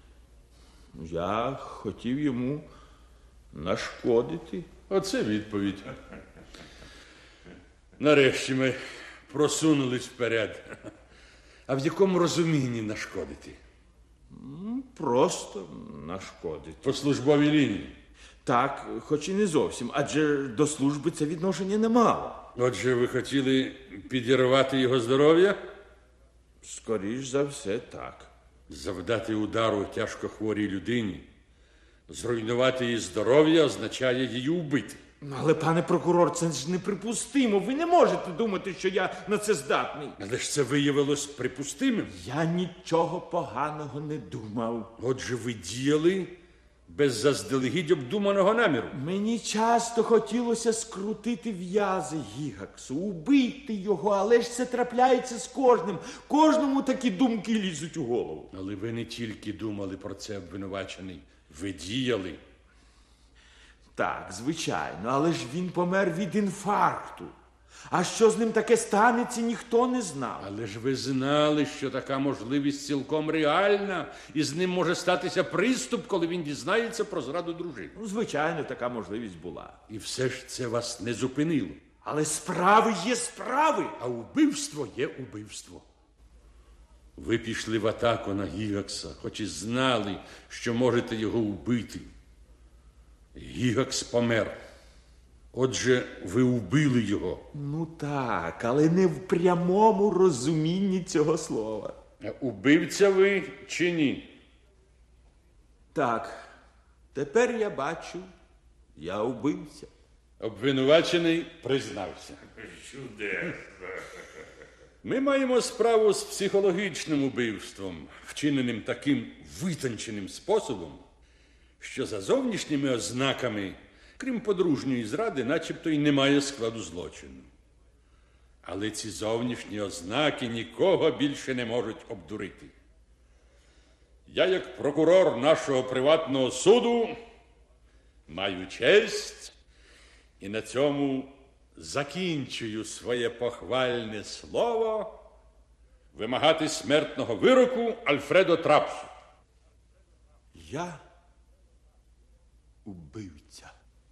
Я хотів йому нашкодити. Оце відповідь. Нарешті ми просунулись вперед. А в якому розумінні нашкодити? Просто нашкодити. По службовій лінії. Так, хоч і не зовсім, адже до служби це відношення не мало. Отже, ви хотіли підірвати його здоров'я? Скоріш за все, так. Завдати удару тяжко хворій людині, зруйнувати її здоров'я означає її убити. Але, пане прокурор, це ж неприпустимо. Ви не можете думати, що я на це здатний. Але ж це виявилось припустимим. Я нічого поганого не думав. Отже, ви діяли без заздалегідь обдуманого наміру. Мені часто хотілося скрутити в'язи Гігаксу, убити його, але ж це трапляється з кожним. Кожному такі думки лізуть у голову. Але ви не тільки думали про це, обвинувачений. Ви діяли. Так, звичайно, але ж він помер від інфаркту. А що з ним таке станеться, ніхто не знав. Але ж ви знали, що така можливість цілком реальна, і з ним може статися приступ, коли він дізнається про зраду дружини. Ну, звичайно, така можливість була. І все ж це вас не зупинило. Але справи є справи. А убивство є убивство. Ви пішли в атаку на Гігакса, хоч і знали, що можете його убити. Гігакс помер. Отже, ви убили його. Ну так, але не в прямому розумінні цього слова. А убивця ви чи ні? Так, тепер я бачу, я убивця. Обвинувачений признався. Чудесно. Ми маємо справу з психологічним убивством, вчиненим таким витонченим способом, що за зовнішніми ознаками, крім подружньої зради, начебто й немає складу злочину. Але ці зовнішні ознаки нікого більше не можуть обдурити. Я, як прокурор нашого приватного суду, маю честь і на цьому закінчую своє похвальне слово вимагати смертного вироку Альфредо Трапсу. Я убивця.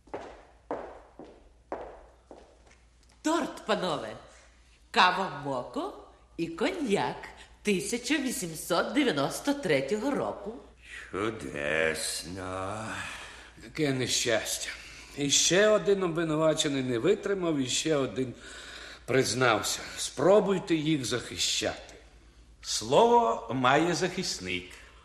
Торт, панове. Кава моко і коньяк тисяча вісімсот дев'яносто третього року. Чудесно. Таке нещастя. І ще один обвинувачений не витримав, і ще один признався. Спробуйте їх захищати. Слово має захисник.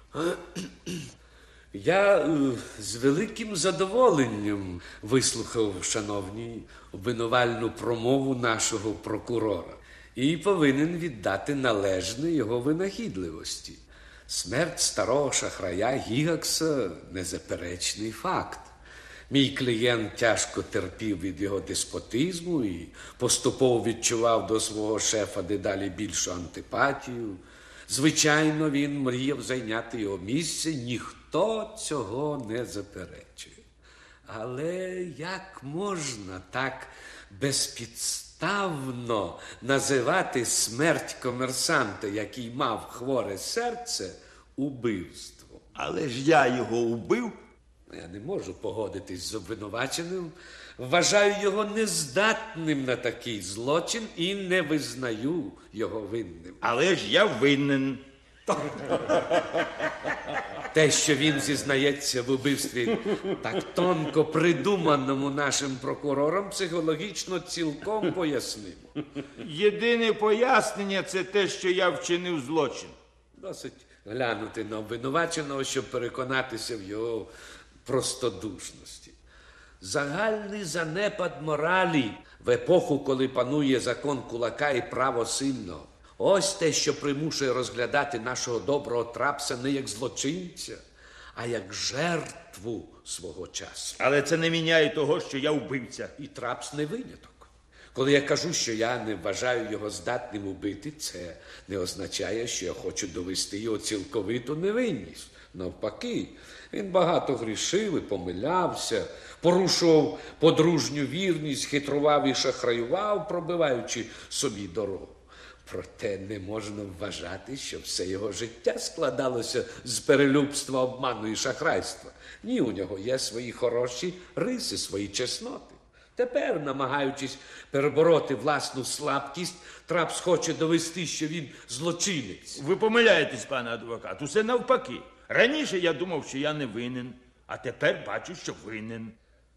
Я е, з великим задоволенням вислухав, шановні, обвинувальну промову нашого прокурора і повинен віддати належне його винахідливості. Смерть старого шахрая Гігакса – незаперечний факт. Мій клієнт тяжко терпів від його деспотизму і поступово відчував до свого шефа дедалі більшу антипатію. Звичайно, він мріяв зайняти його місце, ніхто цього не заперечує. Але як можна так безпідставно називати смерть комерсанта, який мав хворе серце, убивством? Але ж я його убив. Я не можу погодитись з обвинуваченим. Вважаю його нездатним на такий злочин і не визнаю його винним. Але ж я винен. Те, що він зізнається в убивстві так тонко придуманому нашим прокурором, психологічно цілком пояснимо. Єдине пояснення – це те, що я вчинив злочин. Досить глянути на обвинуваченого, щоб переконатися в його простодушності. Загальний занепад моралі в епоху, коли панує закон кулака і право сильного. Ось те, що примушує розглядати нашого доброго Трапса не як злочинця, а як жертву свого часу. Але це не міняє того, що я вбивця. І Трапс не виняток. Коли я кажу, що я не вважаю його здатним убити, це не означає, що я хочу довести його цілковиту невинність. Навпаки, він багато грішив і помилявся, порушував подружню вірність, хитрував і шахраював, пробиваючи собі дорогу. Проте не можна вважати, що все його життя складалося з перелюбства, обману і шахрайства. Ні, у нього є свої хороші риси, свої чесноти. Тепер, намагаючись перебороти власну слабкість, Трапс хоче довести, що він злочинець. Ви помиляєтесь, пане адвокат, усе навпаки. Раніше я думав, що я не винен, а тепер бачу, що винен.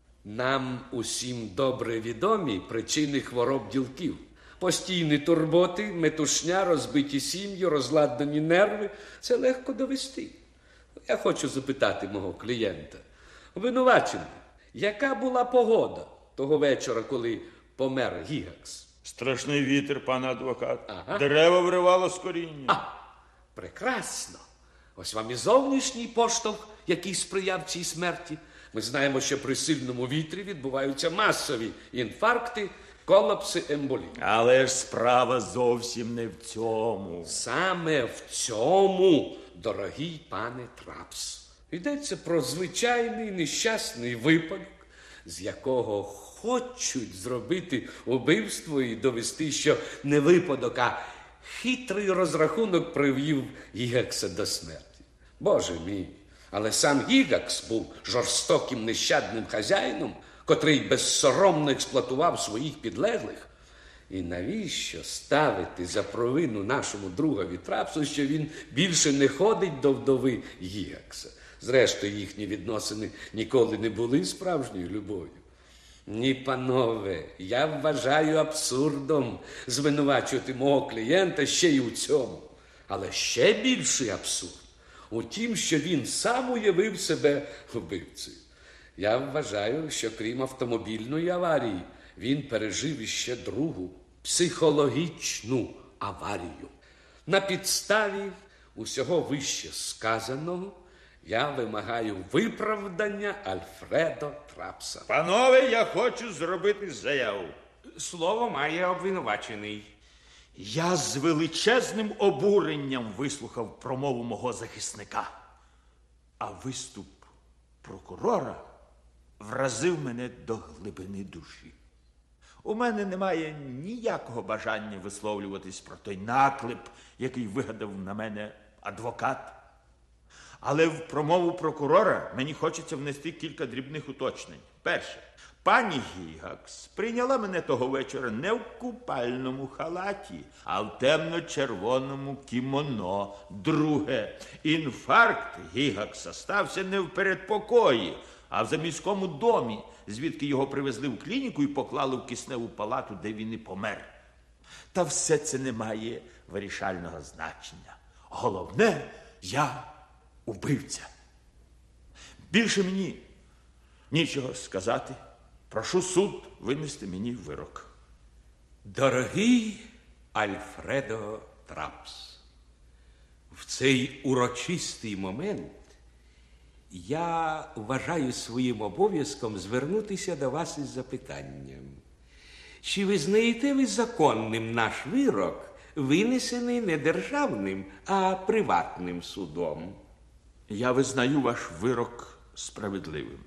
Нам усім добре відомі причини хвороб ділків. Постійні турботи, метушня, розбиті сім'ї, розладнані нерви – це легко довести. Я хочу запитати мого клієнта. Обвинувачений, яка була погода того вечора, коли помер Гігакс? Страшний вітер, пане адвокат. Ага. Дерева виривало з коріння. А, прекрасно. Ось вам і зовнішній поштовх, який сприяв цій смерті. Ми знаємо, що при сильному вітрі відбуваються масові інфаркти, колапси, емболії. Але ж справа зовсім не в цьому. Саме в цьому, дорогий пане Трапс. Йдеться про звичайний нещасний випадок, з якого хочуть зробити убивство і довести, що не випадок, а хитрий розрахунок привів Гігакса до смерті. Боже мій, але сам Гігакс був жорстоким нещадним хазяїном, котрий безсоромно експлуатував своїх підлеглих. І навіщо ставити за провину нашому другові Трапсу, що він більше не ходить до вдови Гігакса? Зрештою, їхні відносини ніколи не були справжньою любов'ю. Ні, панове, я вважаю абсурдом звинувачувати мого клієнта ще й у цьому. Але ще більший абсурд у тім, що він сам уявив себе вбивцею. Я вважаю, що крім автомобільної аварії, він пережив іще другу психологічну аварію. На підставі усього вище сказаного я вимагаю виправдання Альфредо Трапса. Панове, я хочу зробити заяву. Слово має обвинувачений. Я з величезним обуренням вислухав промову мого захисника. А виступ прокурора вразив мене до глибини душі. У мене немає ніякого бажання висловлюватись про той наклеп, який вигадав на мене адвокат. Але в промову прокурора мені хочеться внести кілька дрібних уточнень. Перше. Пані Гігакс прийняла мене того вечора не в купальному халаті, а в темно-червоному кімоно. Друге. Інфаркт Гігакса стався не в передпокої, а в заміському домі, звідки його привезли в клініку і поклали в кисневу палату, де він і помер. Та все це не має вирішального значення. Головне, я убивця. Більше мені нічого сказати. Прошу суд винести мені вирок. Дорогий Альфредо Трапс, в цей урочистий момент я вважаю своїм обов'язком звернутися до вас із запитанням. Чи визнаєте ви законним наш вирок, винесений не державним, а приватним судом? Я визнаю ваш вирок справедливим.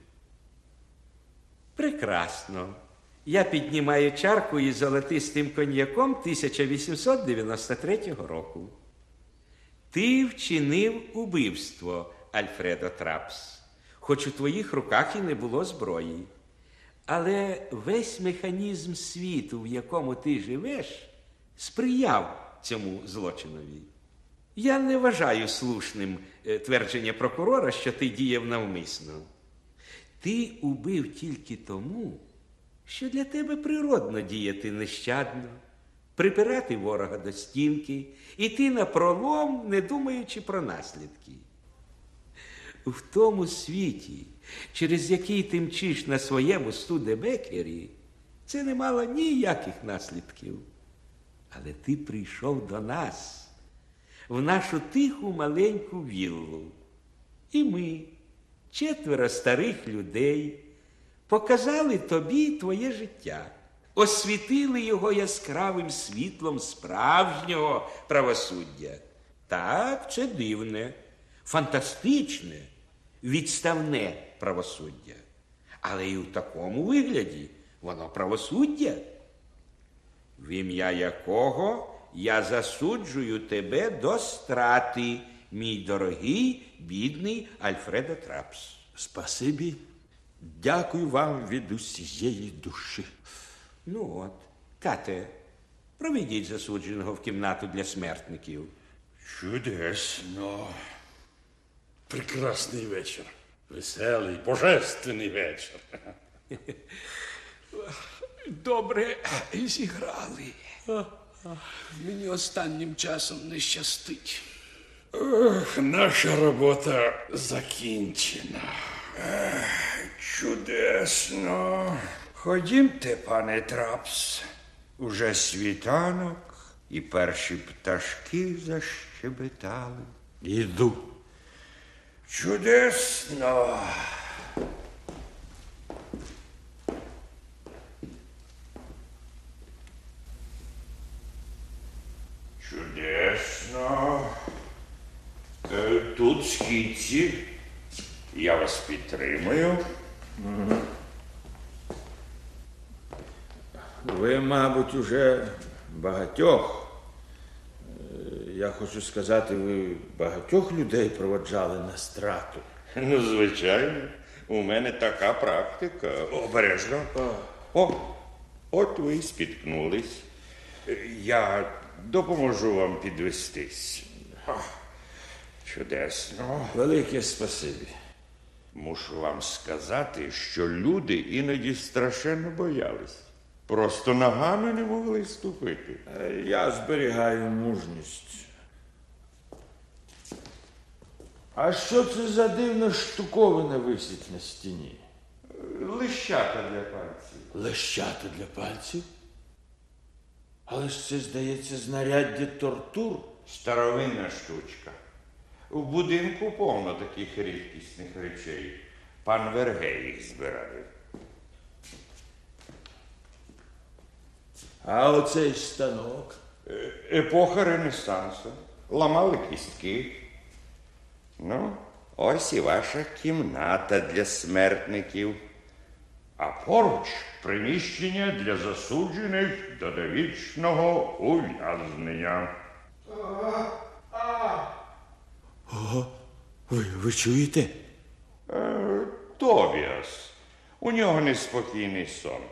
Прекрасно. Я піднімаю чарку із золотистим коньяком тисяча вісімсот дев'яносто третього року. Ти вчинив убивство, Альфредо Трапс, хоч у твоїх руках і не було зброї. Але весь механізм світу, в якому ти живеш, сприяв цьому злочинові. Я не вважаю слушним твердження прокурора, що ти діяв навмисно. Ти убив тільки тому, що для тебе природно діяти нещадно, припирати ворога до стінки, іти напролом, не думаючи про наслідки. В тому світі, через який ти мчиш на своєму Студебекері, це не мало ніяких наслідків. Але ти прийшов до нас, в нашу тиху маленьку віллу. І ми, четверо старих людей, показали тобі твоє життя. освітили його яскравим світлом справжнього правосуддя. Так, це дивне, фантастичне, відставне правосуддя. Але і в такому вигляді воно правосуддя, в ім'я якого я засуджую тебе до страти, мій дорогий, бідний Альфредо Трапс. Спасибі. Дякую вам від усієї душі. Ну от, Кате, проведіть засудженого в кімнату для смертників. Чудесно. Прекрасний вечір. Веселий, божественний вечір. Добре зіграли. Мені останнім часом не щастить. Ох, наша робота закінчена. Ех, чудесно. Ходімте, пане Трапс. Уже світанок, і перші пташки защебетали. Іду. Чудесно. Чудесно. Е, Тут східці. Я вас підтримую. Ви, мабуть, уже багатьох, е, я хочу сказати, ви багатьох людей проводжали на страту. Ну, звичайно, у мене така практика. Обережно. О, от ви й спіткнулись. Я допоможу вам підвестись. Чудесно. Велике спасибі. Мушу вам сказати, що люди іноді страшенно боялись. Просто ногами не могли ступити. Е, Я зберігаю мужність. А що це за дивна штуковина висить на стіні? Лищата для пальців. Лещата для пальців? Але ж це, здається, знаряддя тортур. Старовинна штучка. У будинку повно таких рідкісних речей. Пан Вергей їх збирає. А оцей станок? Е, Епоха Ренесансу. Ламали кістки. Ну, ось і ваша кімната для смертників. А поруч приміщення для засуджених до довічного ув'язнення. Ого, ви, ви чуєте? Е, Тобіас. У нього неспокійний сон.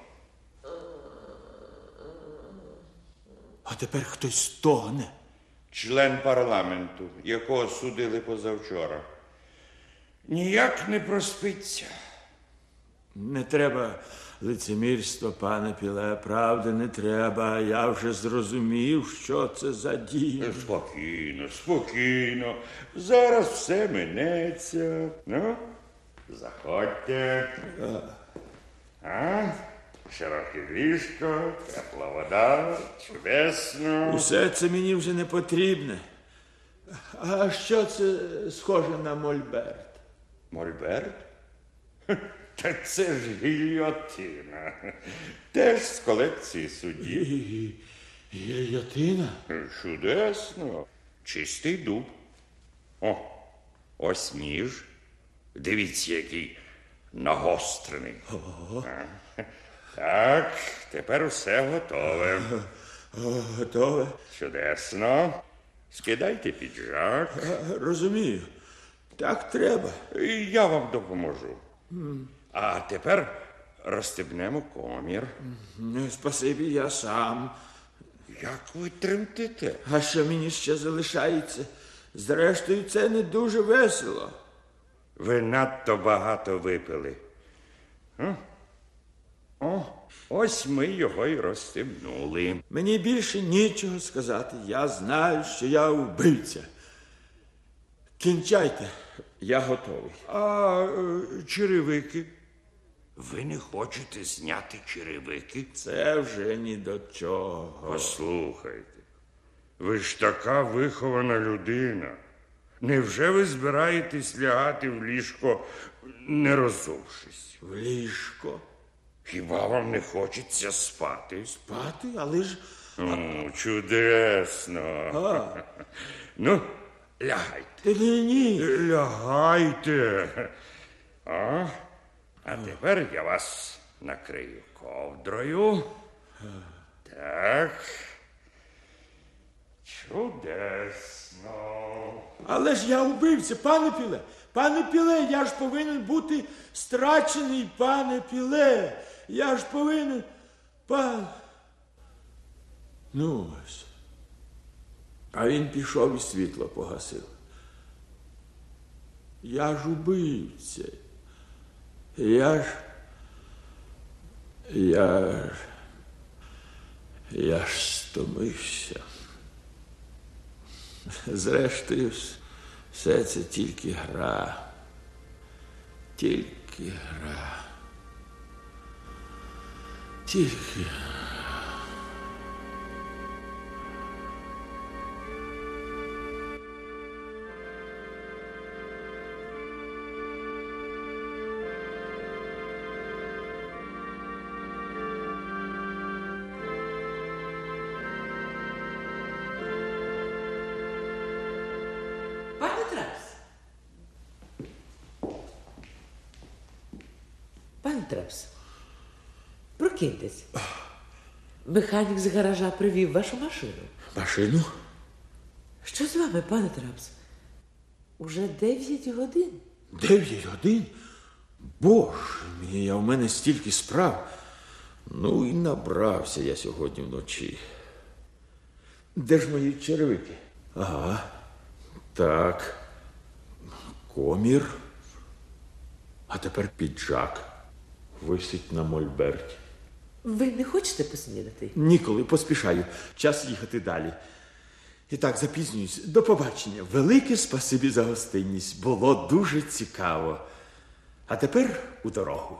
А тепер хтось стогне. Член парламенту, якого судили позавчора. Ніяк не проспиться. Не треба лицемірства, пане Піле, правди не треба. Я вже зрозумів, що це за дія. Спокійно, спокійно. Зараз все минеться. Ну, заходьте. А? Широке ліжко, тепла вода, чудесно. Усе це мені вже не потрібне. А що це схоже на мольберт? Мольберт? Хе, Та це ж гільйотина. Теж з колекції суддів. Гільйотина? Чудесно. Чистий дуб. О, ось ніж. Дивіться, який нагострений. Ого. А, Так, тепер усе готове. О, готове? Чудесно. Скидайте піджак. А, розумію. Так треба. І я вам допоможу. А тепер розстебнемо комір. Не, спасибі, я сам. Як ви тремтите? А що мені ще залишається? Зрештою, це не дуже весело. Ви надто багато випили. М? О, ось ми його й розстебнули. Мені більше нічого сказати. Я знаю, що я вбивця. Кінчайте. Я готовий. А е, черевики? Ви не хочете зняти черевики? Це вже ні до чого. Послухайте, ви ж така вихована людина. Невже ви збираєтесь лягати в ліжко, не роззувшись? В ліжко? Хіба вам не хочеться спати? Спати? Але ж... Ну, чудесно. А. Ну, лягайте. Ні, ні. Лягайте. А? А тепер я вас накрию ковдрою. Так. Чудесно. Але ж я вбивця, пане Піле. Пане Піле, я ж повинен бути страчений, пане Піле. Я ж повинен... Пан... Ну ось. А він пішов і світло погасив. Я ж убивця. Я ж... Я ж... Я ж стомився. Зрештою, все це тільки гра. Тільки гра. Тільки гра. Пане Трапс. Пане Трапс, прокиньтесь. Механік з гаража привів вашу машину. Машину? Що з вами, пане Трапс? Уже дев'ять годин. Дев'ять годин? Боже мій, а в мене стільки справ. Ну і набрався я сьогодні вночі. Де ж мої черевики? Ага. Так. Комір. А тепер піджак. Висить на мольберті. Ви не хочете поснідати? Ніколи, поспішаю. Час їхати далі. І так, запізнююсь. До побачення. Велике спасибі за гостинність. Було дуже цікаво. А тепер у дорогу.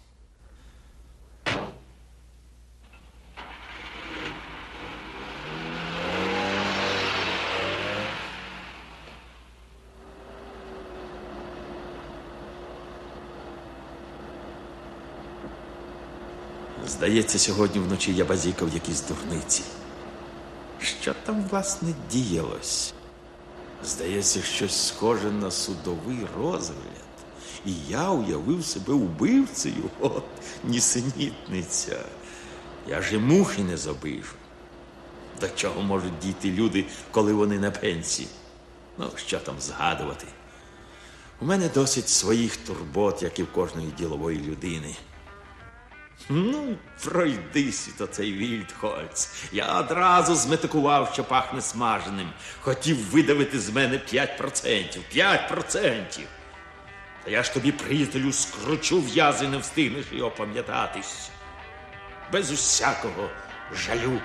Здається, сьогодні вночі я базікав якісь дурниці. Що там, власне, діялось? Здається, щось схоже на судовий розгляд. І я уявив себе убивцею. От, нісенітниця. Я ж і мухи не забижу. До чого можуть дійти люди, коли вони на пенсії? Ну, що там згадувати? У мене досить своїх турбот, як і в кожної ділової людини. Ну, пройдись то цей Вільдхольц. Я одразу зметикував, що пахне смаженим. Хотів видавити з мене п'ять процентів. П'ять процентів. Та я ж тобі, приятелю, скручу в'язи, не встигнеш і опам'ятатись. Без усякого жалю.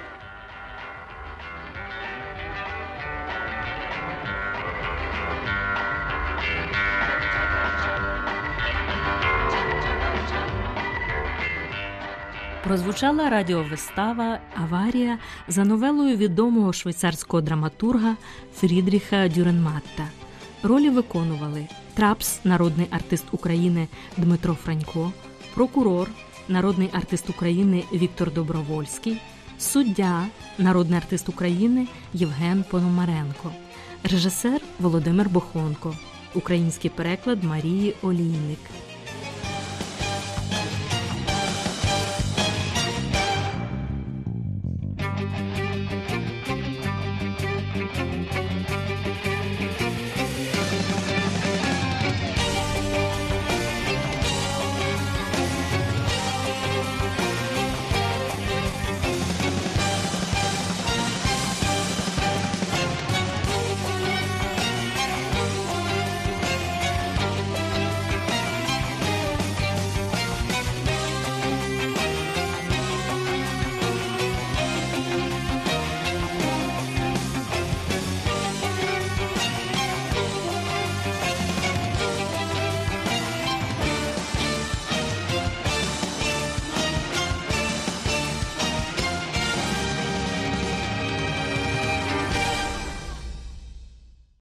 Прозвучала радіовистава «Аварія» за новелою відомого швейцарського драматурга Фрідріха Дюренматта. Ролі виконували Трапс, народний артист України Дмитро Франько, прокурор, народний артист України Віктор Добровольський, суддя, народний артист України Євген Пономаренко, режисер Володимир Бохонко, український переклад Марії Олійник.